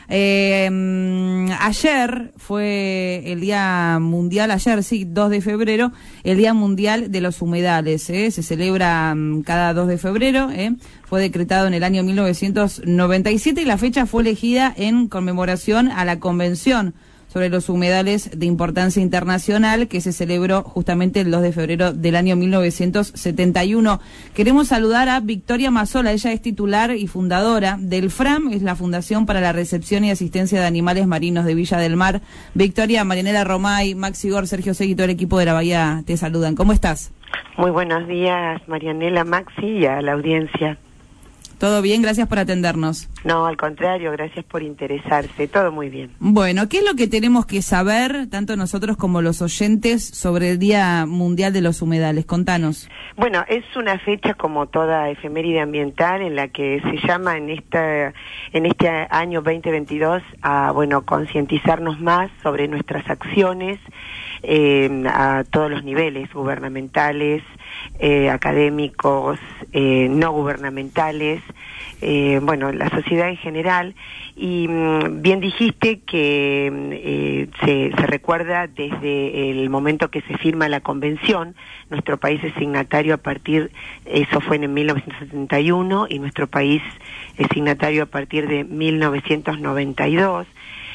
Ayer fue el Día Mundial, ayer sí, 2 de febrero, el Día Mundial de los Humedales. Se celebra cada 2 de febrero, fue decretado en el año 1997 y la fecha fue elegida en conmemoración a la Convención sobre los humedales de importancia internacional que se celebró justamente el 2 de febrero del año 1971. Queremos saludar a Victoria Mazzola, ella es titular y fundadora del FRAM, es la Fundación para la Recepción y Asistencia de Animales Marinos de Villa del Mar. Victoria, Marianela Romay, Maxi Gor, Sergio Segui, todo el equipo de La Bahía te saludan. ¿Cómo estás? Muy buenos días, Marianela, Maxi y a la audiencia. ¿Todo bien? Gracias por atendernos. No, al contrario, gracias por interesarse, todo muy bien. Bueno, ¿qué es lo que tenemos que saber, tanto nosotros como los oyentes, sobre el Día Mundial de los Humedales? Contanos. Bueno, es una fecha como toda efeméride ambiental en la que se llama en este año 2022 a, concientizarnos más sobre nuestras acciones a todos los niveles, gubernamentales, académicos, no gubernamentales, la sociedad en general. Y bien dijiste que se recuerda desde el momento que se firma la convención. Nuestro país es signatario eso fue en 1971, y nuestro país es signatario a partir de 1992.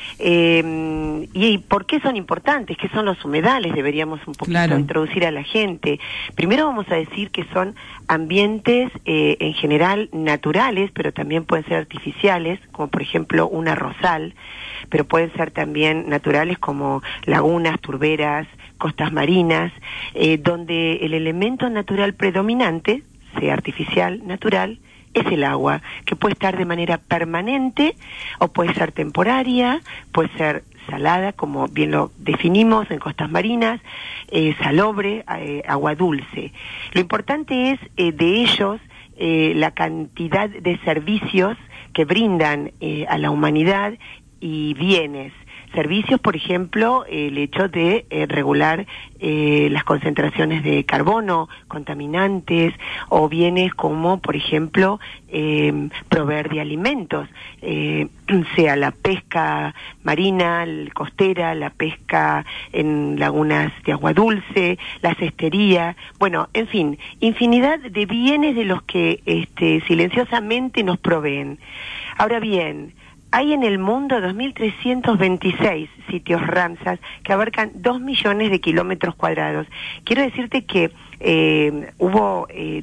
¿Y por qué son importantes? ¿Qué son los humedales? Deberíamos un poquito introducir a la gente. Primero vamos a decir que son ambientes en general naturales, pero también pueden ser artificiales, como por ejemplo un arrozal, pero pueden ser también naturales como lagunas, turberas, costas marinas, donde el elemento natural predominante, sea artificial, natural, es el agua, que puede estar de manera permanente o puede ser temporaria, puede ser salada, como bien lo definimos en costas marinas, salobre, agua dulce. Lo importante es de ellos la cantidad de servicios que brindan a la humanidad y bienes. Servicios, por ejemplo, el hecho de regular las concentraciones de carbono, contaminantes, o bienes como, por ejemplo, proveer de alimentos, sea la pesca marina, costera, la pesca en lagunas de agua dulce, la cestería, en fin, infinidad de bienes de los que silenciosamente nos proveen. Ahora bien, hay en el mundo 2.326 sitios Ramsar que abarcan 2 millones de kilómetros cuadrados. Quiero decirte que hubo,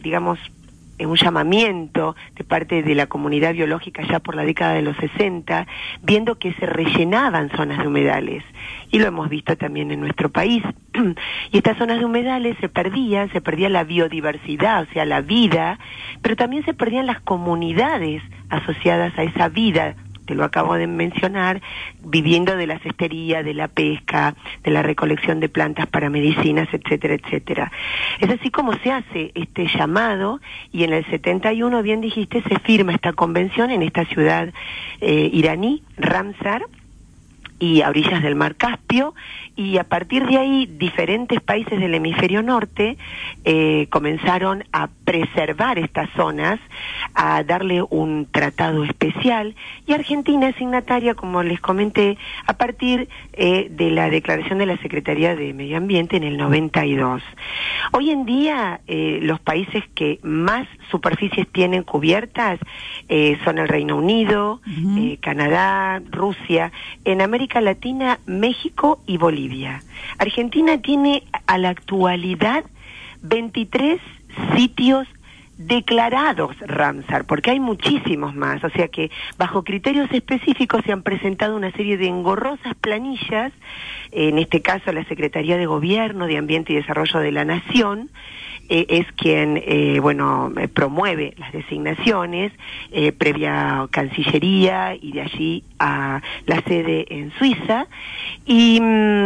un llamamiento de parte de la comunidad biológica ya por la década de los 60, viendo que se rellenaban zonas de humedales. Y lo hemos visto también en nuestro país. Y estas zonas de humedales se perdía la biodiversidad, o sea, la vida, pero también se perdían las comunidades asociadas a esa vida. Te lo acabo de mencionar, viviendo de la cestería, de la pesca, de la recolección de plantas para medicinas, etcétera, etcétera. Es así como se hace este llamado, y en el 71, bien dijiste, se firma esta convención en esta ciudad iraní, Ramsar, y a orillas del mar Caspio, y a partir de ahí diferentes países del hemisferio norte comenzaron a preservar estas zonas, a darle un tratado especial, y Argentina es signataria, como les comenté, a partir de la declaración de la Secretaría de Medio Ambiente en el 92. Hoy en día los países que más superficies tienen cubiertas son el Reino Unido, Canadá, Rusia, en América Latina, México y Bolivia. Argentina tiene a la actualidad 23 sitios declarados Ramsar, porque hay muchísimos más, o sea que bajo criterios específicos se han presentado una serie de engorrosas planillas, en este caso la Secretaría de Gobierno, de Ambiente y Desarrollo de la Nación, es quien promueve las designaciones previa Cancillería, y de allí a la sede en Suiza, y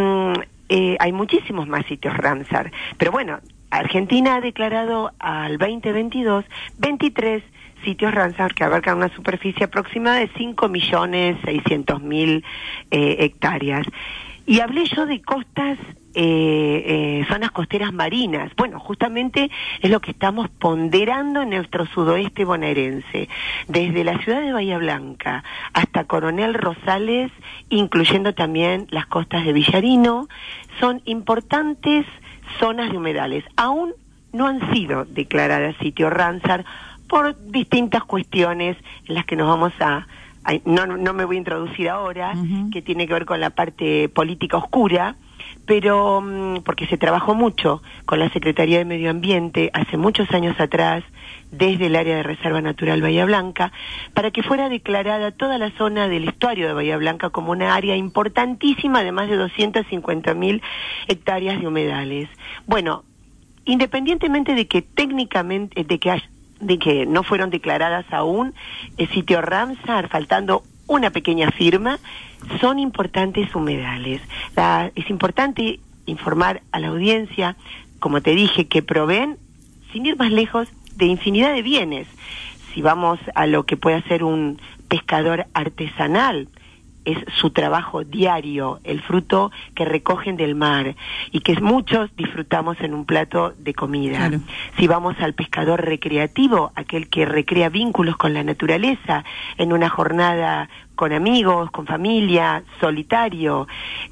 hay muchísimos más sitios Ramsar, pero Argentina ha declarado al 2022 23 sitios Ramsar que abarcan una superficie aproximada de 5.600.000 hectáreas. Y hablé yo de costas zonas costeras marinas. Bueno, justamente es lo que estamos ponderando en nuestro sudoeste bonaerense, desde la ciudad de Bahía Blanca hasta Coronel Rosales, incluyendo también las costas de Villarino. Son importantes zonas de humedales. Aún no han sido declaradas sitio Ramsar por distintas cuestiones en las que nos vamos no me voy a introducir ahora, que tiene que ver con la parte política oscura, pero porque se trabajó mucho con la Secretaría de Medio Ambiente hace muchos años atrás, desde el área de Reserva Natural Bahía Blanca, para que fuera declarada toda la zona del estuario de Bahía Blanca como una área importantísima de más de 250.000 hectáreas de humedales. Bueno, independientemente de que técnicamente, de que no fueron declaradas aún el sitio Ramsar, faltando una pequeña firma, son importantes humedales. Es importante informar a la audiencia, como te dije, que proveen, sin ir más lejos, de infinidad de bienes. Si vamos a lo que puede hacer un pescador artesanal, es su trabajo diario, el fruto que recogen del mar y que muchos disfrutamos en un plato de comida. Claro. Si vamos al pescador recreativo, aquel que recrea vínculos con la naturaleza en una jornada con amigos, con familia, solitario.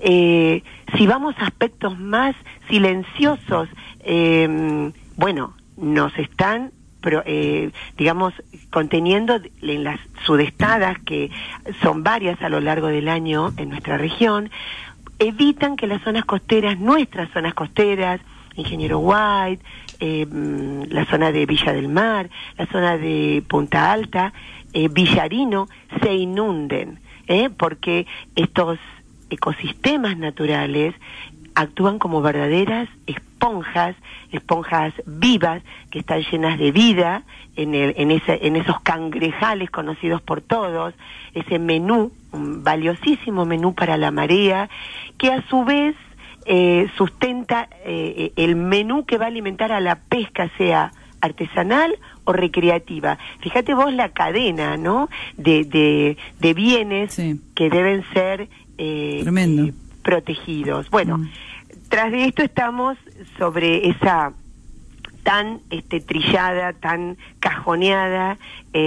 Si vamos a aspectos más silenciosos, bueno, nos están digamos, conteniendo en las sudestadas, que son varias a lo largo del año en nuestra región, evitan que las zonas costeras, nuestras zonas costeras, Ingeniero White, la zona de Villa del Mar, la zona de Punta Alta, Villarino, se inunden, porque estos ecosistemas naturales actúan como verdaderas esponjas vivas que están llenas de vida en esos cangrejales conocidos por todos, ese menú, un valiosísimo menú para la marea, que a su vez sustenta el menú que va a alimentar a la pesca, sea artesanal o recreativa. Fíjate vos la cadena, ¿no?, de bienes, sí, que deben ser protegidos. Bueno, tras de esto estamos sobre esa tan trillada, tan cajoneada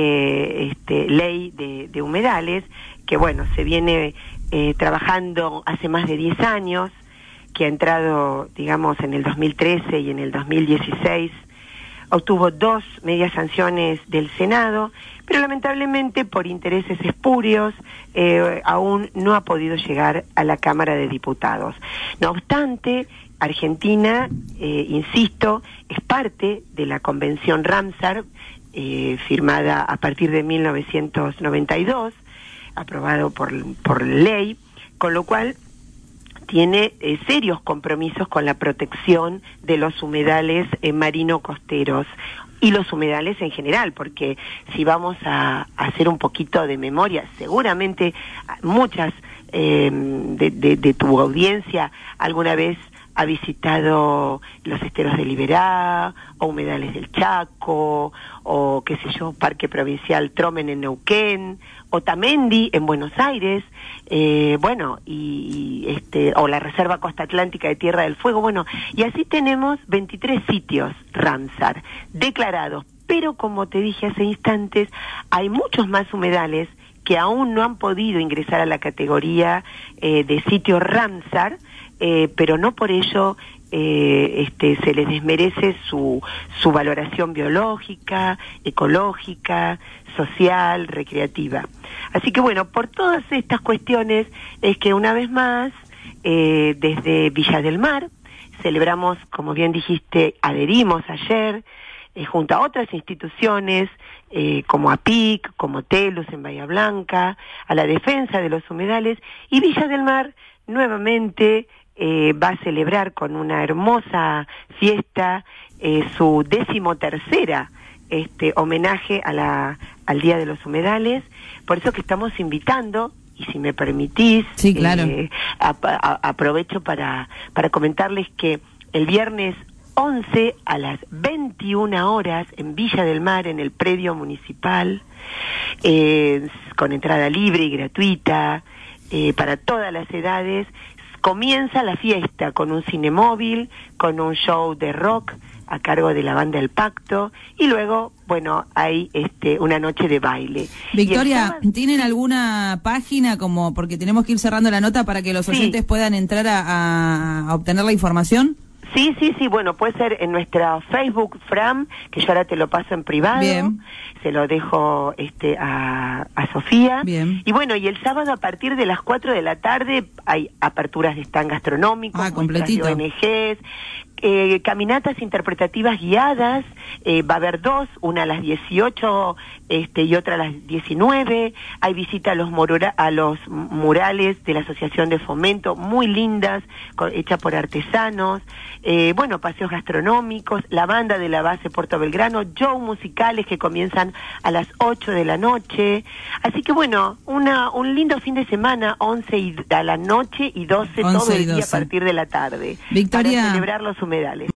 ley de humedales, que bueno, se viene trabajando hace más de 10 años, que ha entrado, digamos, en el 2013 y en el 2016, obtuvo 2 medias sanciones del Senado, pero lamentablemente por intereses espurios aún no ha podido llegar a la Cámara de Diputados. No obstante, Argentina, insisto, es parte de la Convención Ramsar, firmada a partir de 1992, aprobado por ley, con lo cual tiene serios compromisos con la protección de los humedales marino-costeros y los humedales en general, porque si vamos a hacer un poquito de memoria, seguramente muchas de tu audiencia alguna vez ha visitado los esteros de Liberá, o humedales del Chaco, o qué sé yo, Parque Provincial Tromen en Neuquén, Otamendi en Buenos Aires, bueno, o la Reserva Costa Atlántica de Tierra del Fuego, bueno, y así tenemos 23 sitios Ramsar declarados, pero como te dije hace instantes, hay muchos más humedales que aún no han podido ingresar a la categoría de sitio Ramsar, pero no por ello se les desmerece su valoración biológica, ecológica, social, recreativa. Así que bueno, por todas estas cuestiones es que una vez más, desde Villa del Mar, celebramos, como bien dijiste, adherimos ayer, junto a otras instituciones, como APIC, como TELUS en Bahía Blanca, a la defensa de los humedales, y Villa del Mar nuevamente va a celebrar con una hermosa fiesta su 13ª homenaje al Día de los Humedales. Por eso que estamos invitando, y si me permitís, sí, claro, aprovecho para comentarles que el viernes 11 a las 21 horas en Villa del Mar, en el predio municipal, con entrada libre y gratuita, para todas las edades, comienza la fiesta con un cinemóvil, con un show de rock a cargo de la banda El Pacto, y luego, bueno, hay una noche de baile. Victoria, ¿tienen alguna página como, porque tenemos que ir cerrando la nota para que los oyentes puedan entrar a obtener la información? Sí, bueno, puede ser en nuestra Facebook, Fram, que yo ahora te lo paso en privado. Bien. Se lo dejo a Sofía. Bien. Y bueno, y el sábado a partir de las 4 de la tarde hay aperturas de stand gastronómicos, completito. de ONGs, caminatas interpretativas guiadas, va a haber 2, una a las 18 y otra a las 19, hay visita a los murales de la Asociación de Fomento, muy lindas, hechas por artesanos, bueno, paseos gastronómicos, la banda de la base Puerto Belgrano, show musicales que comienzan a las 8 de la noche, así que bueno, un lindo fin de semana, 11 a la noche y 12 todo el día a partir de la tarde, Victoria, para celebrar los humedales.